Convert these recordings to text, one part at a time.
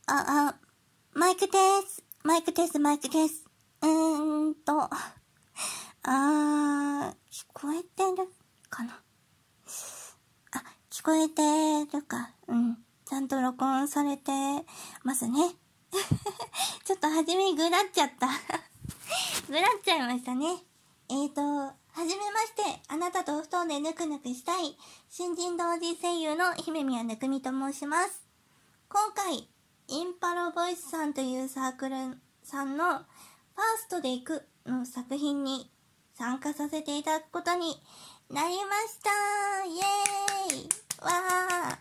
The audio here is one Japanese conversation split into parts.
マイクです。マイクです。聞こえてるかな？聞こえてるか。ちゃんと録音されてますね。ちょっと初めぐらっちゃった。ぐらっちゃいましたね。はじめまして、あなたとお布団でぬくぬくしたい、新人同時声優の姫宮ぬくみと申します。今回、インパロボイスさんというサークルさんのファーストで行くの作品に参加させていただくことになりました。イエーイわ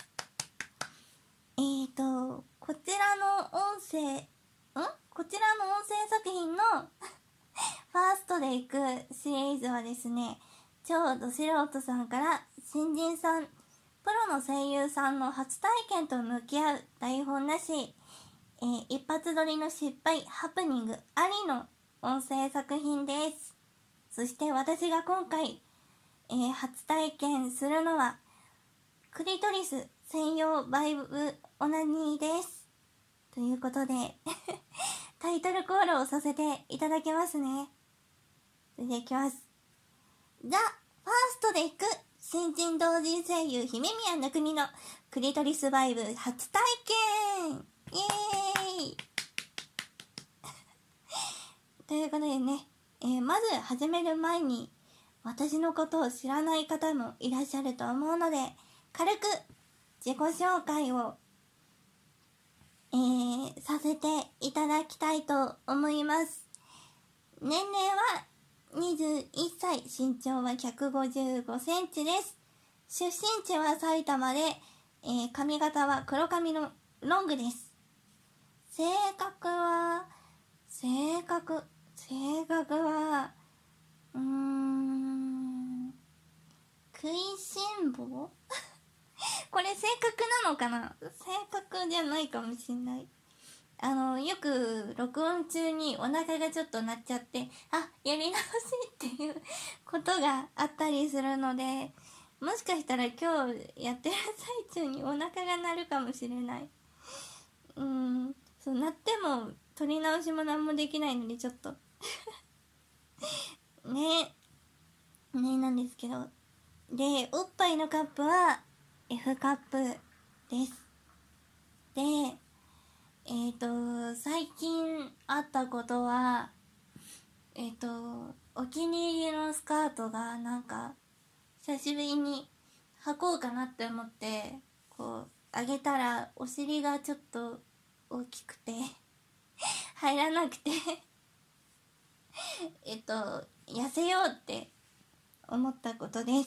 ー。こちらの音声作品のファーストで行くシリーズはですね、超ど素人さんから新人さん、プロの声優さんの初体験と向き合う台本なし、一発撮りの失敗、ハプニングありの音声作品です。そして私が今回、初体験するのはクリトリス専用バイブオナニーです。ということでタイトルコールをさせていただきますね。それでいきます。ザ・ファーストで行く新人同人声優姫宮ぬくみのクリトリスバイブ初体験イエーイということでね、まず始める前に私のことを知らない方もいらっしゃると思うので、軽く自己紹介を、させていただきたいと思います。年齢は21歳、身長は155センチです。出身地は埼玉で、髪型は黒髪のロングです。性格は食いしん坊これ正確なのかな？正確じゃないかもしんない。よく録音中にお腹がちょっと鳴っちゃって、やり直しっていうことがあったりするので、もしかしたら今日やってる最中にお腹が鳴るかもしれない。鳴っても取り直しも何もできないのでちょっとねなんですけど。で、おっぱいのカップは F カップです。で、最近あったことは、お気に入りのスカートがなんか、久しぶりに履こうかなって思って、上げたらお尻がちょっと大きくて、入らなくて痩せようって思ったことです。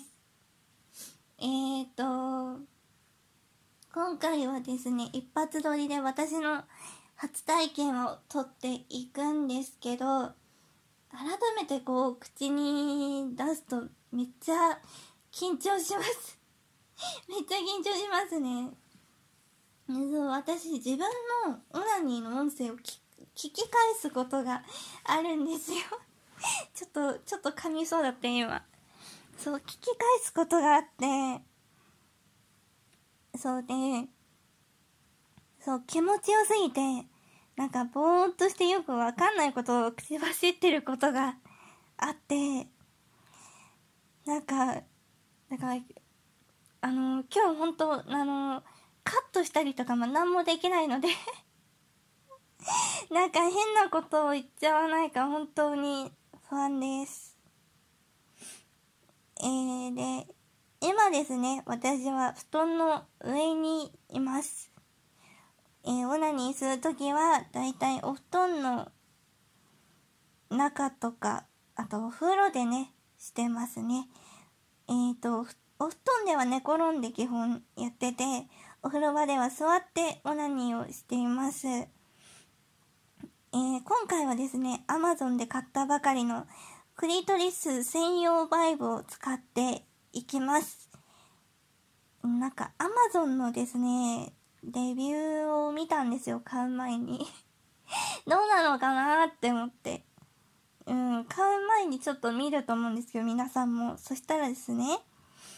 今回はですね、一発撮りで私の初体験を撮っていくんですけど、改めて口に出すとめっちゃ緊張しますめっちゃ緊張しますね。私自分のオナニーの音声を聞き返すことがあるんですよちょっと噛みそうだった今。聞き返すことがあって、気持ちよすぎて、なんかぼーっとしてよくわかんないことを口走ってることがあって、今日本当カットしたりとかも何もできないのでなんか変なことを言っちゃわないか本当に不安です。で、今ですね、私は布団の上にいます。オナニーするときはだいたいお布団の中とか、あとお風呂でねしてますね。お布団では寝転んで基本やってて、お風呂場では座ってオナニーをしています。今回はですね、Amazon で買ったばかりのクリトリス専用バイブを使っていきます。Amazon のですね、レビューを見たんですよ、買う前にどうなのかなって思って。買う前にちょっと見ると思うんですけど、皆さんも。そしたらですね、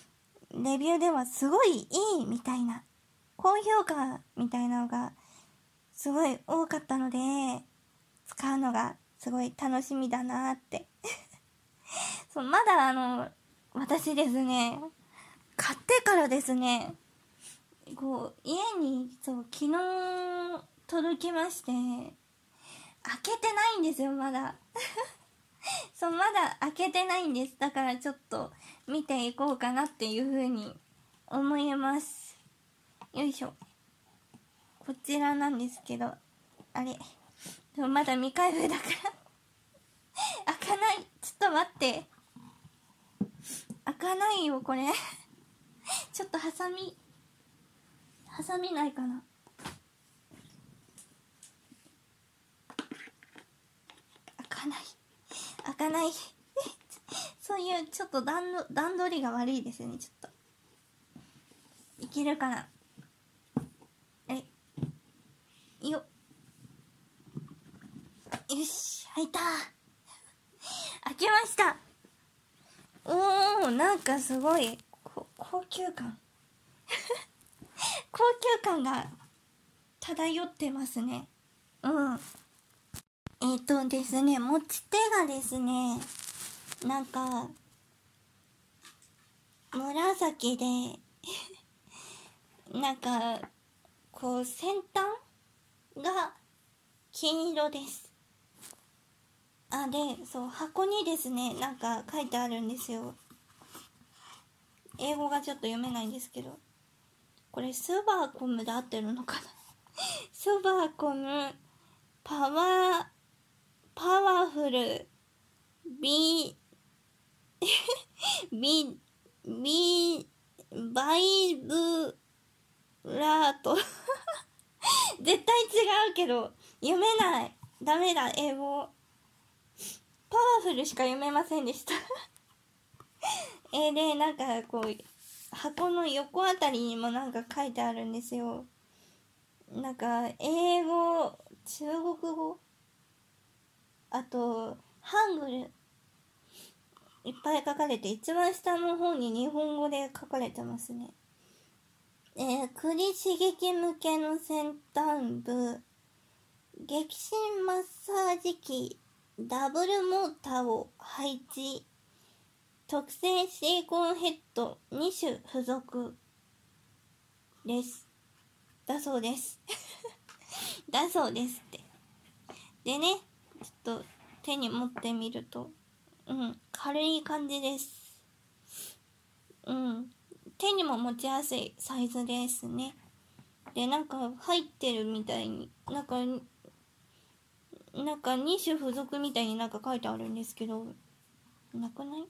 レビューではすごいいいみたいな、高評価みたいなのがすごい多かったので、使うのがすごい楽しみだなってそう、まだ私ですね、買ってからですね、こう家にそう昨日届きまして、開けてないんですよ、まだそう、まだ開けてないんです。だからちょっと見ていこうかなっていう風に思います。よいしょ。こちらなんですけど、あれでもまだ未開封だから開かない。ちょっと待って、開かないよこれちょっとハサミないかな。開かないそういうちょっと段取りが悪いですね。ちょっといけるかな。よし、開いた開けました。おー、なんかすごい高級感高級感が漂ってますね。ですね、持ち手がですね、なんか紫でなんかこう先端が金色です。で、そう、箱にですね、なんか書いてあるんですよ。英語がちょっと読めないんですけど、これスーバーコムで合ってるのかなスーバーコムパワフルビバイブラート絶対違うけど読めない。ダメだ、英語。パワフルしか読めませんでしたで、なんかこう箱の横あたりにもなんか書いてあるんですよ。なんか英語、中国語、あとハングルいっぱい書かれて、一番下の方に日本語で書かれてますね。栗刺激向けの先端部、激震マッサージ機、ダブルモーターを配置、特製シリコンヘッド2種付属です。だそうですだそうですって。でね、ちょっと手に持ってみると、軽い感じです。手にも持ちやすいサイズですね。で、なんか入ってるみたいに、なんか2種付属みたいになんか書いてあるんですけど、なくない？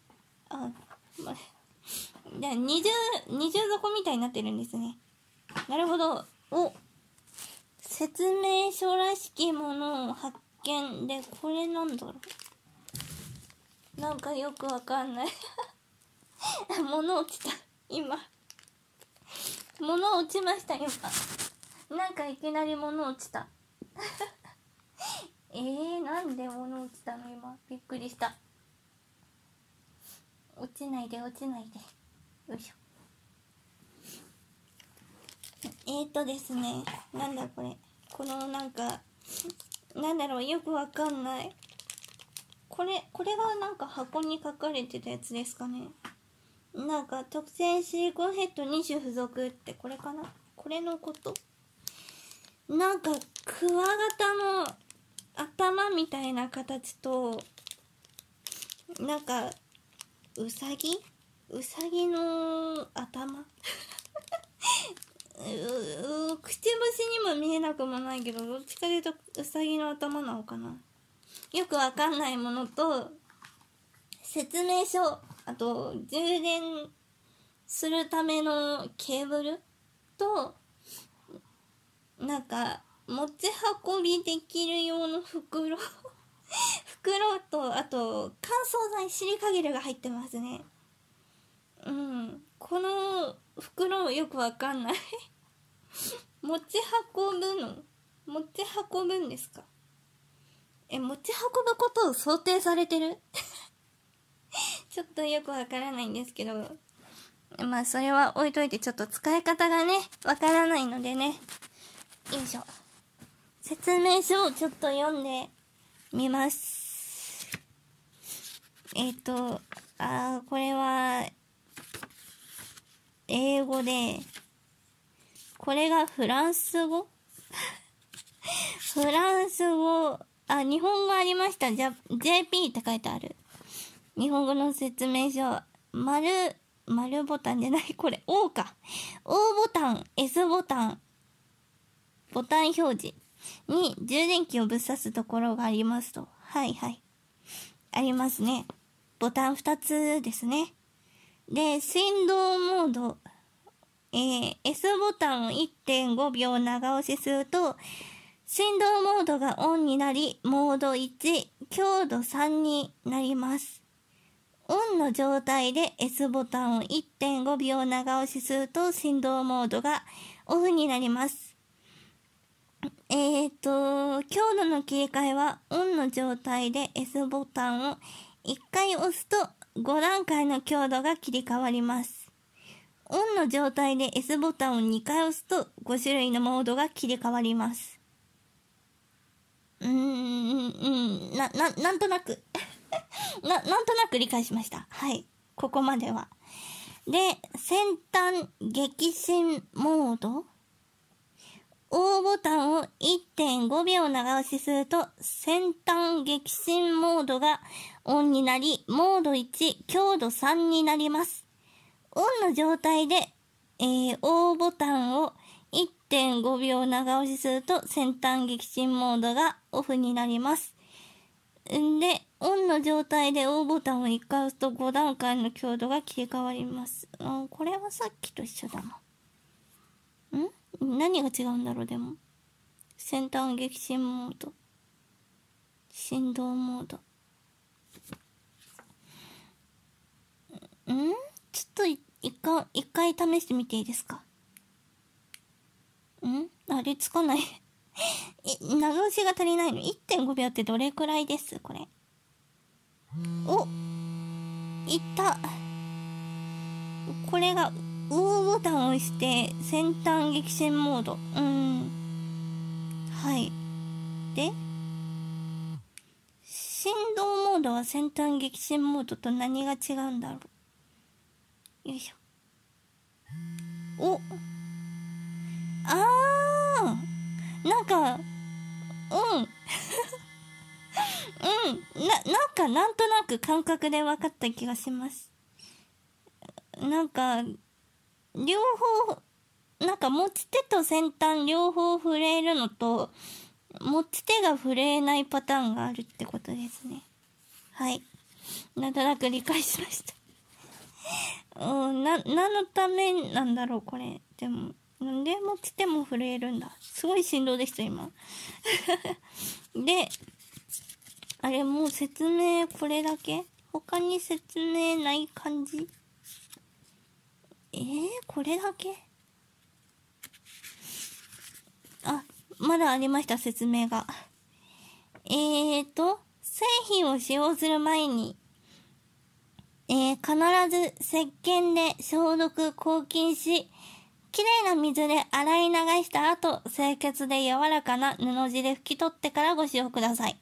で、二重底みたいになってるんですね。なるほど。説明書らしきものを発見で、これなんだろう。なんかよくわかんない物落ちた。今。物落ちました、今。なんかいきなり物落ちたなんで物落ちたの今。びっくりした。落ちないで。よいしょ。ですね。なんだこれ。このなんか、なんだろう、よくわかんない。これがなんか箱に書かれてたやつですかね。なんか特製シリコンヘッド2種付属ってこれかな。これのこと。なんかクワガタの頭みたいな形と、なんかウサギの頭くちばしにも見えなくもないけど、どっちかというとウサギの頭なのかな。よくわかんないものと、説明書、あと充電するためのケーブルと、なんか持ち運びできる用の袋と、あと乾燥剤、シリカゲルが入ってますね。この袋よくわかんない持ち運ぶんですか？持ち運ぶことを想定されてるちょっとよくわからないんですけど、まあそれは置いといて、ちょっと使い方がねわからないのでね。よいしょ。 説明書をちょっと読んでみます。これは、英語で、これがフランス語フランス語、日本語ありました。JP って書いてある。日本語の説明書。丸ボタンじゃない、これ、O か。O ボタン、S ボタン、ボタン表示に充電器をぶっ刺すところがありますと。はいはい。ありますね。ボタン2つですね。で、振動モード。S ボタンを 1.5 秒長押しすると、振動モードがオンになり、モード1、強度3になります。オンの状態で S ボタンを 1.5 秒長押しすると、振動モードがオフになります。強度の切り替えは、オンの状態で S ボタンを1回押すと、5段階の強度が切り替わります。オンの状態で S ボタンを2回押すと5種類のモードが切り替わります。なんとなくなんとなく理解しました。はい。ここまでは。で、先端激震モード。O ボタンを 1.5 秒長押しすると、先端激震モードがオンになり、モード1、強度3になります。オンの状態で、O ボタンを 1.5 秒長押しすると先端激震モードがオフになります。で、オンの状態で O ボタンを1回押すと5段階の強度が切り替わります。これはさっきと一緒だな。何が違うんだろうでも。先端激震モード。振動モード。ちょっと一回試してみていいですか？あれつかない。長押しが足りないの。1.5 秒ってどれくらいですこれ。お、いった。これが、O ボタンを押して、先端激震モード。はい。で、振動モードは先端激震モードと何が違うんだろう。よいしょ。お、なんか、なんとなく感覚で分かった気がします。なんか、両方、持ち手と先端両方触れるのと、持ち手が触れないパターンがあるってことですね。はい。なんとなく理解しました。何のためなんだろう、これ。でも、なんで持ち手も触れるんだ。すごい振動でした、今。で、あれ、もう説明これだけ？他に説明ない感じ？これだけ？まだありました、説明が。製品を使用する前に、必ず石鹸で消毒、抗菌し、きれいな水で洗い流した後、清潔で柔らかな布地で拭き取ってからご使用ください。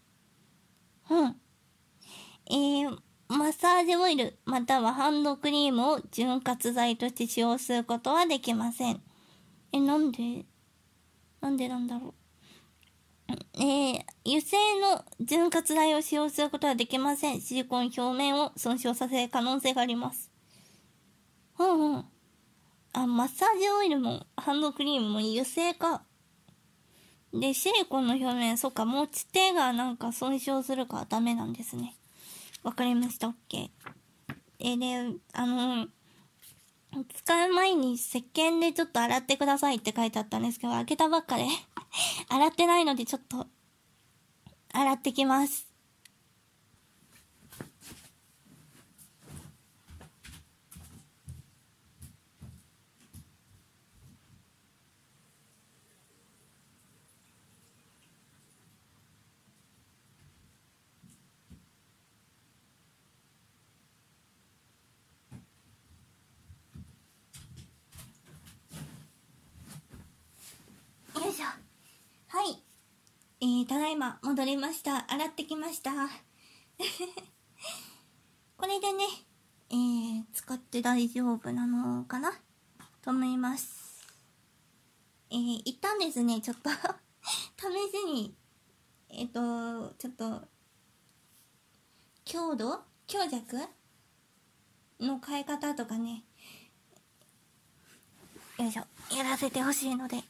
マッサージオイルまたはハンドクリームを潤滑剤として使用することはできません。なんでなんだろう。油性の潤滑剤を使用することはできません。シリコン表面を損傷させる可能性があります。マッサージオイルもハンドクリームも油性か。で、シリコンの表面、そっか、持ち手が損傷するからダメなんですね。わかりました、OK。で、使う前に石鹸でちょっと洗ってくださいって書いてあったんですけど、開けたばっかで洗ってないのでちょっと洗ってきます。よいしょ。はい。 ただいま戻りました。洗ってきました。これでね、使って大丈夫なのかなと思います。一旦ですね、ちょっと試しに、ちょっと、強弱の変え方とかね、よいしょ、やらせてほしいので。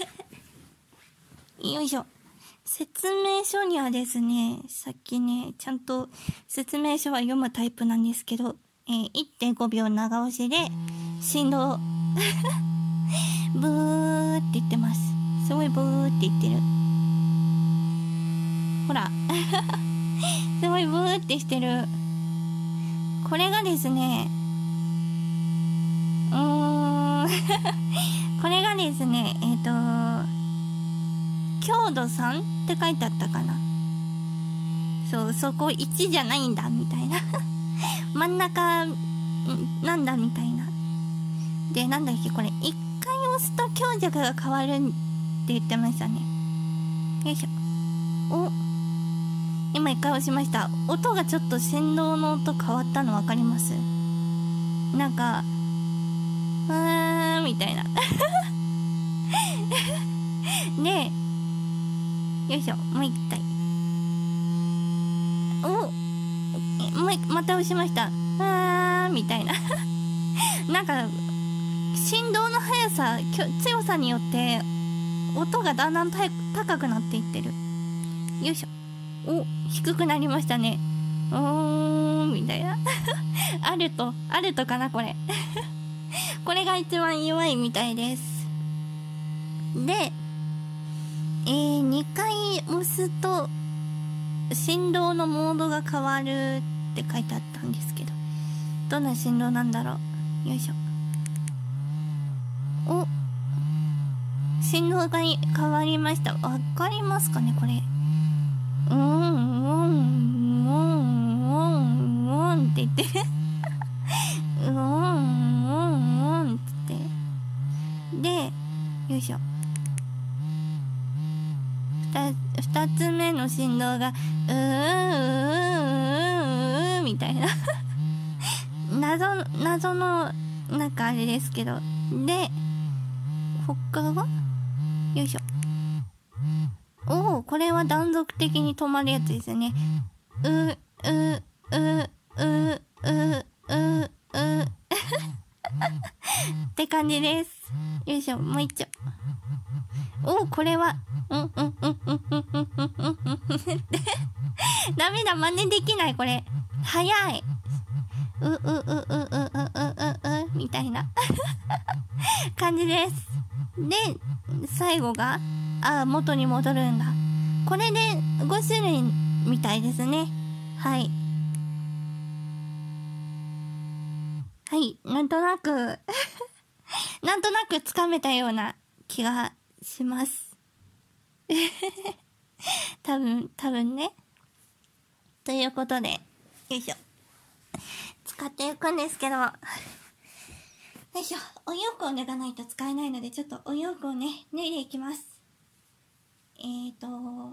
よいしょ。説明書にはですね、さっきね、ちゃんと説明書は読むタイプなんですけど、1.5 秒長押しで、振動、ブーって言ってます。すごいブーって言ってる。ほら。すごいブーってしてる。これがですね、これがですね、強度3って書いてあったかな。そう、そこ1じゃないんだ、みたいな。真ん中、なんだ、みたいな。で、なんだっけ、これ、1回押すと強弱が変わるって言ってましたね。よいしょ。お、今1回押しました。音がちょっと振動の音変わったの分かります？なんか、みたいな。で、よいしょ、もう一回。また押しました。みたいな。なんか、振動の速さ、強さによって、音がだんだん高くなっていってる。よいしょ。お、低くなりましたね。みたいな。アルトかな、これ。これが一番弱いみたいです。で、2回押すと振動のモードが変わるって書いてあったんですけど、どんな振動なんだろう。よいしょ。お、振動が変わりました。わかりますかね、これ。って言ってってで、よいしょ。二つ目の振動がみたいな謎のなんかあれですけど、で他がよいしょ。これは断続的に止まるやつですね。って感じです。よいしょ、もう一丁。これはダメだ、真似できない、これ。早い。みたいな感じです。で、最後が、元に戻るんだ。これで5種類みたいですね。はい。はい、なんとなくつかめたような気がします。多分ね。ということで、よいしょ。使っていくんですけど、よいしょ。お洋服を脱がないと使えないので、ちょっとお洋服をね、脱いでいきます。今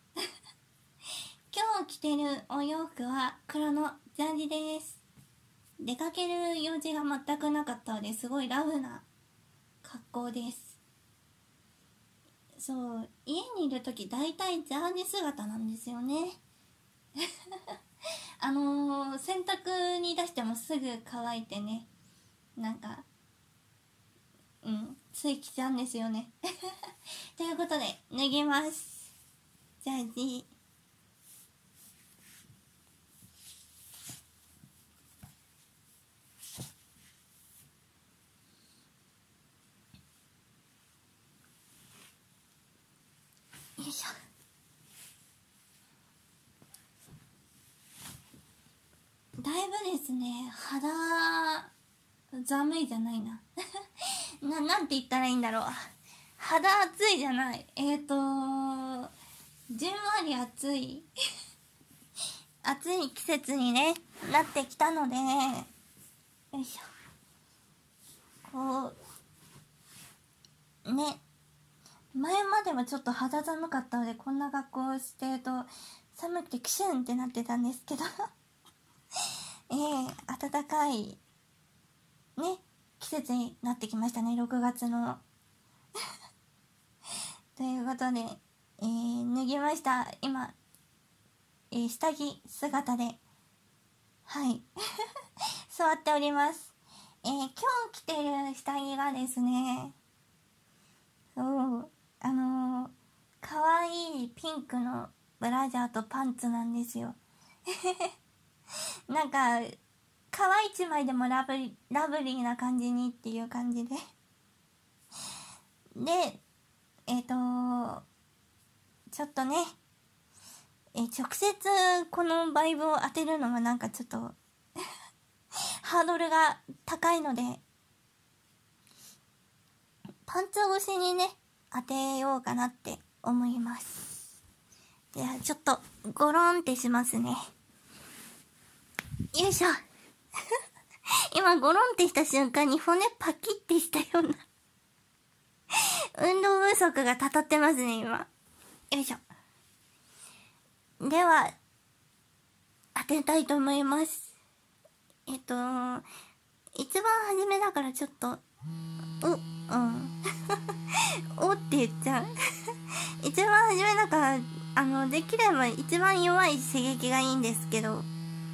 日着てるお洋服は黒のジャージです。出かける用事が全くなかったので、すごいラフな格好です。そう、家にいるとき大体ジャージ姿なんですよね。洗濯に出してもすぐ乾いてね、なんかつい着ちゃうんですよね。ということで脱ぎます。ジャージ。よいしょ。だいぶですね、肌寒いじゃないな。なんて言ったらいいんだろう。肌暑いじゃない。じゅんわり暑い。暑い季節にね、なってきたので、よいしょ。こう、ね、 前まではちょっと肌寒かったので、こんな格好をしてると寒くてキシュンってなってたんですけど暖かいね季節になってきましたね、6月のということで、脱ぎました。今、下着姿ではい座っております。今日着てる下着がですね、そうかわいいピンクのブラジャーとパンツなんですよなんか皮一枚でもラブリーな感じにっていう感じででちょっとね、直接このバイブを当てるのはなんかちょっとハードルが高いので、パンツ越しにね当てようかなって思います。ではちょっとゴロンってしますね。よいしょ今ゴロンってした瞬間に骨パキってしたような運動不足がたたってますね今。よいしょ。では当てたいと思います。一番初めだからちょっとおって言っちゃう一番初めだからできれば一番弱い刺激がいいんですけど、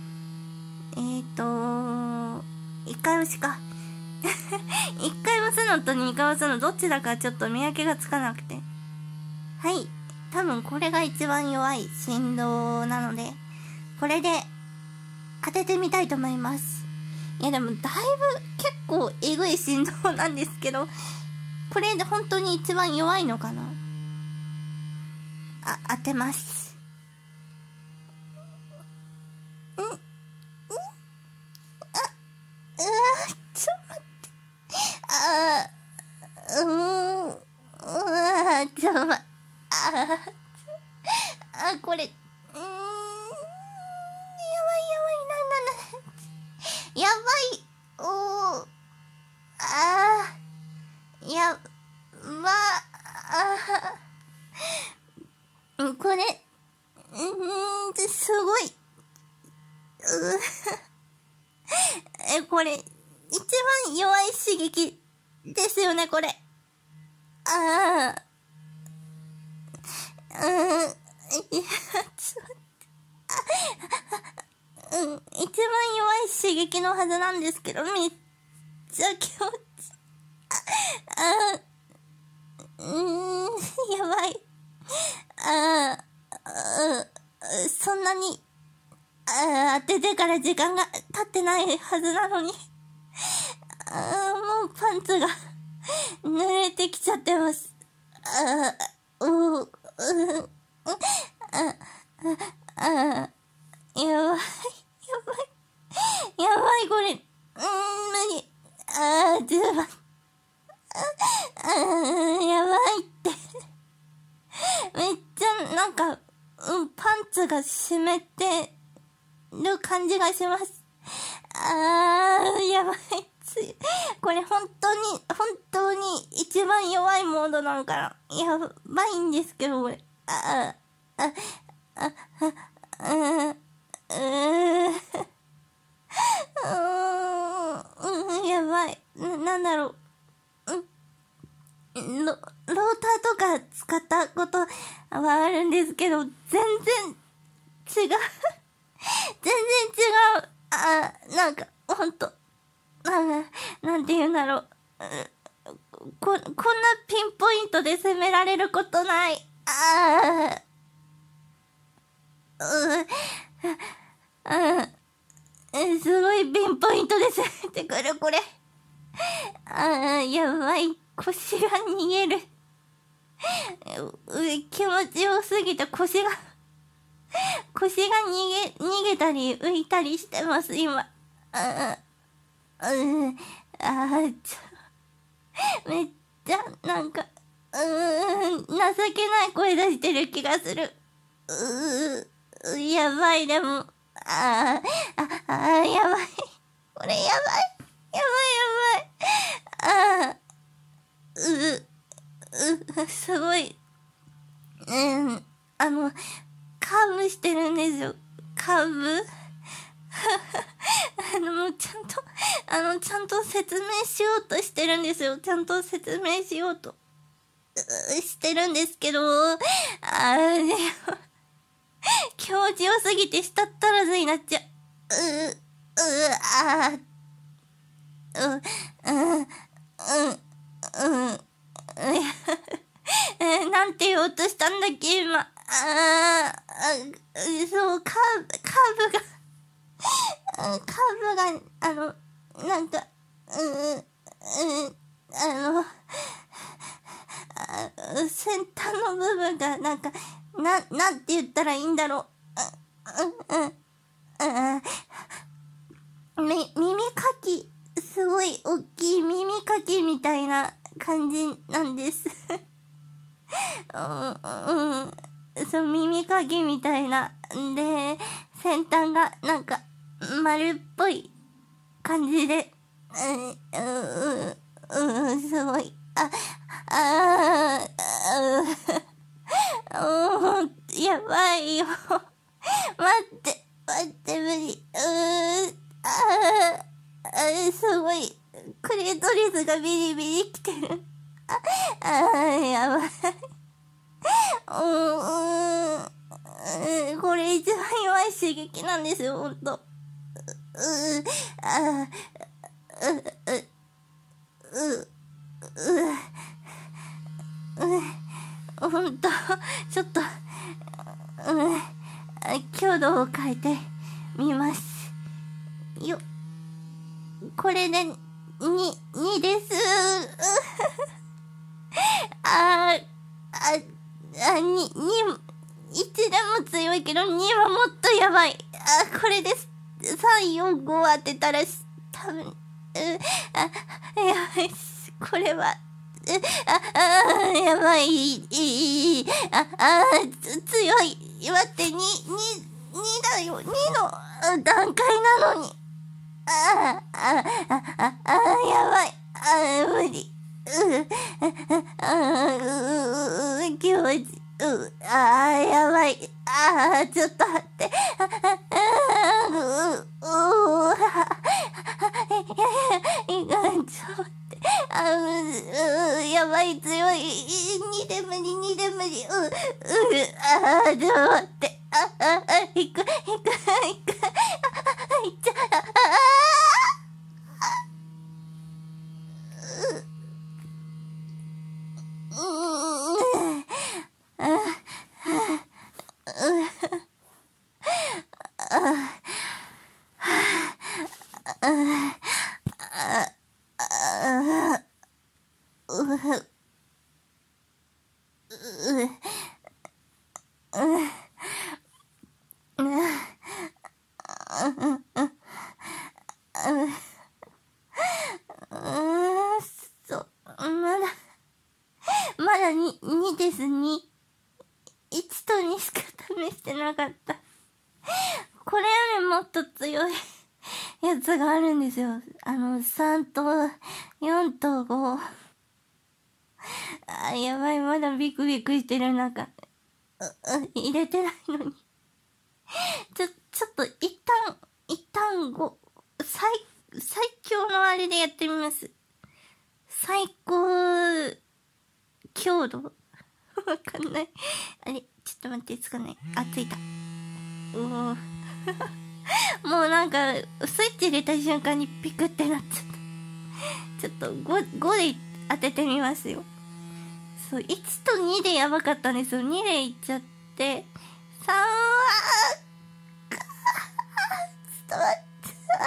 一回押しか一回押すのと二回押すのどっちだかちょっと見分けがつかなくて、はい、多分これが一番弱い振動なので、これで当ててみたいと思います。いやでもだいぶ結構えぐい振動なんですけど、これで本当に一番弱いのかな。当てます。ちょっと待って。ちょっと待って。これやばいやばいやばこれすごいこれ一番弱い刺激ですよねこれ。いやちょっと一番弱い刺激のはずなんですけど、めっちゃ気持ちやばい。そんなに当ててから時間が経ってないはずなのにもうパンツが濡れてきちゃってます。やばいこれ無理。やばいってめっちゃなんかパンツが湿ってる感じがします。やばい。これ本当に一番弱いモードなのかな。やばいんですけどこれ。やばい。なんだろう。ローターとか使ったことはあるんですけど、全然違う。全然違う。なんか、ほんと。なんて言うんだろう。こんなピンポイントで攻められることない。すごいピンポイントで攻めてくる、これ。やばい。腰が逃げる。気持ちよすぎて腰が逃げたり浮いたりしてます、今。めっちゃ、なんか、情けない声出してる気がする。やばい、でも、やばい。これやばい。 すごい、カーブしてるんですよ。カーブもうちゃんと説明しようとしてるんですよ。ちゃんと説明しようとしてるんですけど、気持ちよすぎて舌足らずになっちゃう。なんて言おうとしたんだっけ、今。そう、カーブが、なんか、先端の部分が、なんか、なんて言ったらいいんだろう。耳かき、すごい大きい耳かきみたいな感じなんです。そう、耳かきみたいな。で、先端がなんか丸っぽい感じで、すごい。やばいよ。待って、無理。すごい。クレトリスがビリビリきてる。やばい。これ一番弱い刺激なんですよ、ほんと。ほんと、ちょっと、強度を変えてみます。よ、これで、2です。1でも強いけど2はもっとやばい。これです。3、4、5当てたら多分、やばい。これは、やばい。強い。待って、2だよ。2の段階なのに。やばい。無理。気持ち、やばい。ちょっと待って。ちょっと待って。やばい、強い。2で無理。ちょっと待って。いっちゃ、まだ2です。2。1と2しか試してなかった。これよりもっと強いやつがあるんですよ。3と4と5。やばい、まだビクビクしてる中。入れてないのに。ちょっと一旦5、最強のあれでやってみます。最高強度わかんない。あれ、ちょっと待って、つかない。ついた。もうなんか、スイッチ入れた瞬間にピクってなっちゃった。ちょっと5で当ててみますよ。そう、1と2でやばかったんですよ。2でいっちゃって。3は、ちょっと待って。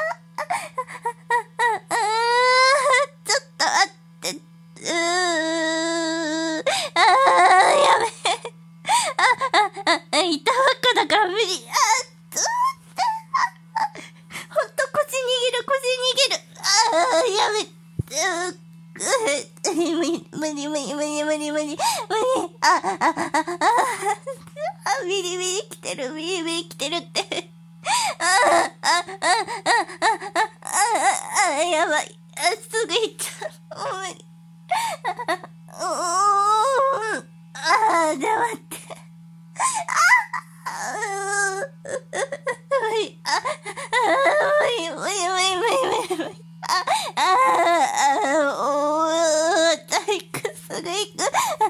ちょっと待って。やべえ。いたばっかだから無理。ちょっと待って。ほんと腰握る。やべ。無理。ビリビリ来てるって。やばい。すぐ行っちゃう。もう無理。 待って。体育すぐ行く。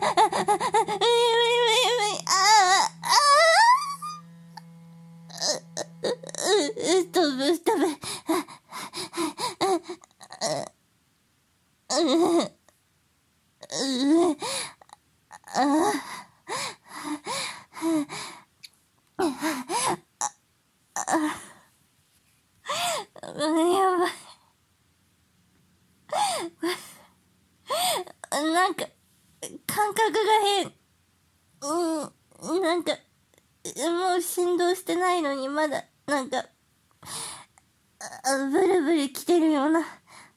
飛ぶ。やばい。なんか、感覚が変。なんか、もう振動してないのに、まだ、なんか、ブルブル来てるような。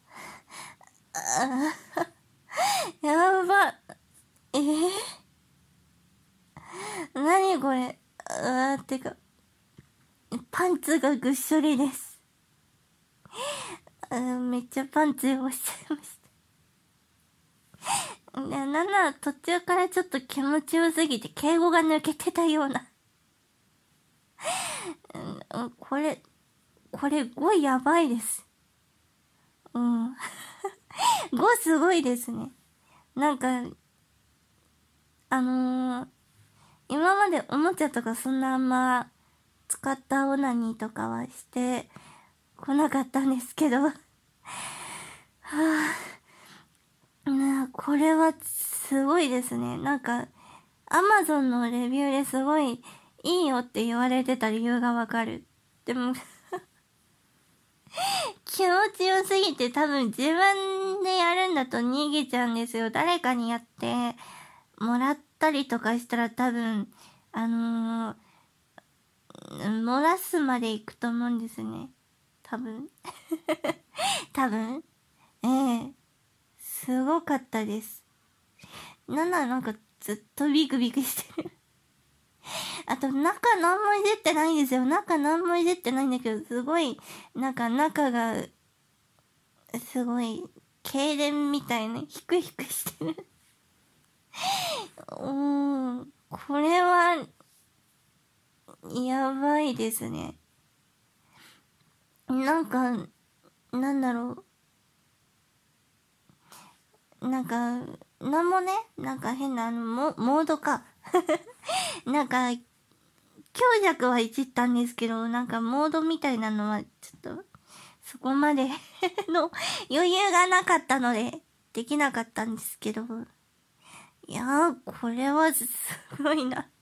やば。何これ。てか、パンツがぐっしょりです。めっちゃパンツ汚しちゃいました。なんなら途中からちょっと気持ちよすぎて敬語が抜けてたような。これ5やばいです。5すごいですね。なんか、今までおもちゃとかそんなあんま使ったオナニーとかはしてこなかったんですけど、これはすごいですね。なんか、Amazon のレビューですごいいいよって言われてた理由がわかる。でも、気持ちよすぎて多分自分でやるんだと逃げちゃうんですよ。誰かにやってもらったりとかしたら多分、漏らすまで行くと思うんですね。多分。すごかったです。なんかずっとビクビクしてる。あと中何もいじってないんですよ。中何もいじってないんだけど、すごい、中が、すごい、痙攣みたいな、ヒクヒクしてる。これは、やばいですね。なんか、なんだろう。なんもね、なんか変なモードか。なんか、強弱はいじったんですけど、なんかモードみたいなのはちょっと、そこまでの余裕がなかったので、できなかったんですけど、いやー、これはすごいな。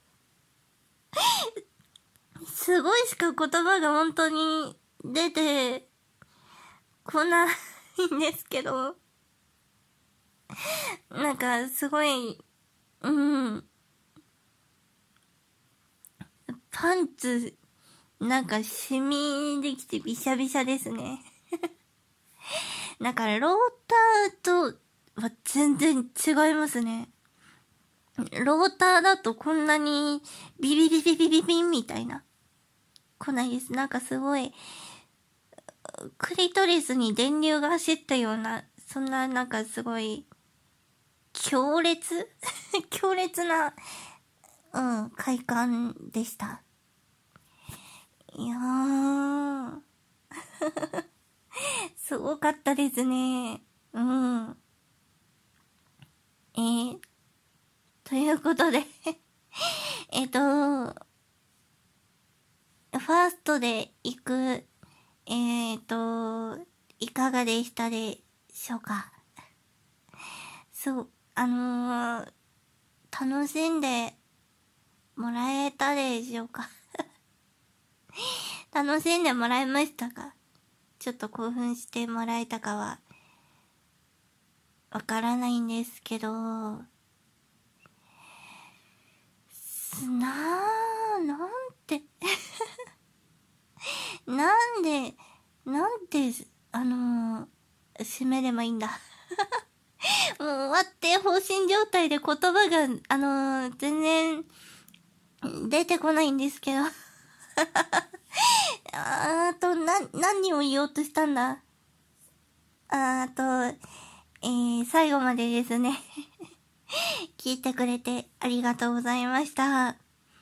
すごいしか言葉が本当に出てこないんですけど、なんかすごい、パンツ、なんか染みできてびしゃびしゃですね。だからローターとは全然違いますね。ローターだとこんなにビビビビビビビンみたいな来ないです。なんかすごいクリトリスに電流が走ったような、そんななんかすごい強烈強烈な快感でした。いやーすごかったですね。ということでファーストで行く、いかがでしたでしょうか。そう、楽しんでもらえたでしょうか。楽しんでもらえましたか？ちょっと興奮してもらえたかは、わからないんですけど、なんてなんで、締めればいいんだ。もう終わって放心状態で言葉が、全然出てこないんですけど。何を言おうとしたんだ。最後までですね。 聞いてくれてありがとうございました。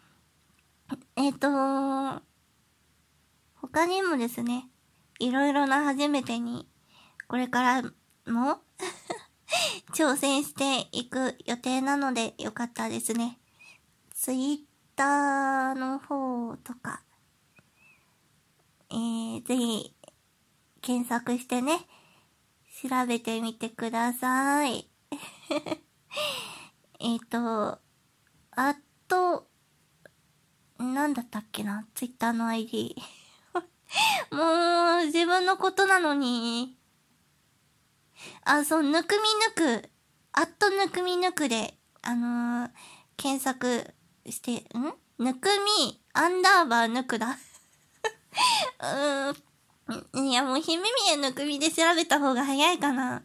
他にもですね、いろいろな初めてに、これからも挑戦していく予定なので、よかったですね。ツイッターの方とか、ぜひ、検索してね、調べてみてください。あと、なんだったっけな、ツイッターの ID。もう、自分のことなのに。そう、ぬくみぬく、ぬくみぬくで、検索して、ぬくみ、_ぬくだ。いや、もう、姫宮ぬくみで調べた方が早いかな。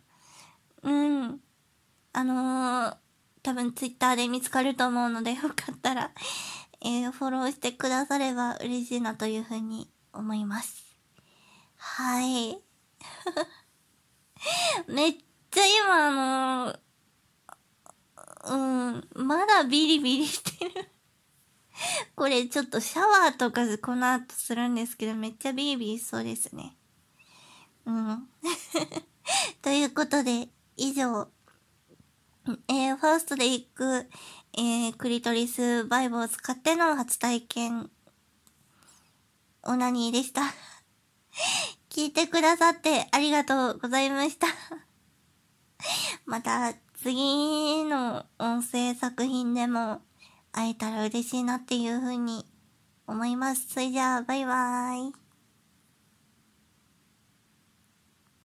多分ツイッターで見つかると思うので、よかったら、フォローしてくだされば嬉しいなというふうに思います。はい。めっちゃ今まだビリビリしてる。これちょっとシャワーとかこの後するんですけど、めっちゃビリビリしそうですね。ということで、以上、ファーストで行く、クリトリスバイブを使っての初体験、オナニーでした。聞いてくださってありがとうございました。また次の音声作品でも会えたら嬉しいなっていう風に思います。それじゃあ、バイバーイ。